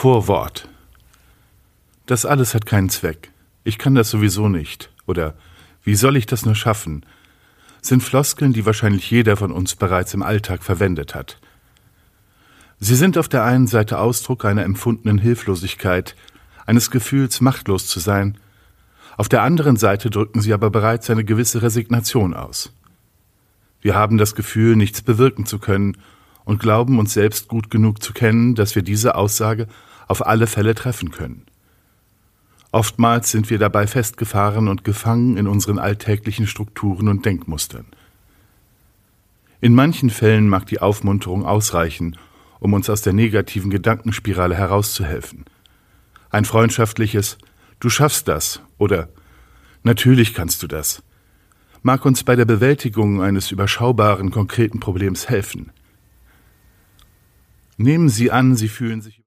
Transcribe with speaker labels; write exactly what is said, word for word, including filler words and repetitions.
Speaker 1: Vorwort. Das alles hat keinen Zweck. Ich kann das sowieso nicht. Oder wie soll ich das nur schaffen? Sind Floskeln, die wahrscheinlich jeder von uns bereits im Alltag verwendet hat. Sie sind auf der einen Seite Ausdruck einer empfundenen Hilflosigkeit, eines Gefühls, machtlos zu sein. Auf der anderen Seite drücken sie aber bereits eine gewisse Resignation aus. Wir haben das Gefühl, nichts bewirken zu können und glauben uns selbst gut genug zu kennen, dass wir diese Aussage auf alle Fälle treffen können. Oftmals sind wir dabei festgefahren und gefangen in unseren alltäglichen Strukturen und Denkmustern. In manchen Fällen mag die Aufmunterung ausreichen, um uns aus der negativen Gedankenspirale herauszuhelfen. Ein freundschaftliches »Du schaffst das« oder »Natürlich kannst du das« mag uns bei der Bewältigung eines überschaubaren, konkreten Problems helfen. Nehmen Sie an, Sie fühlen sich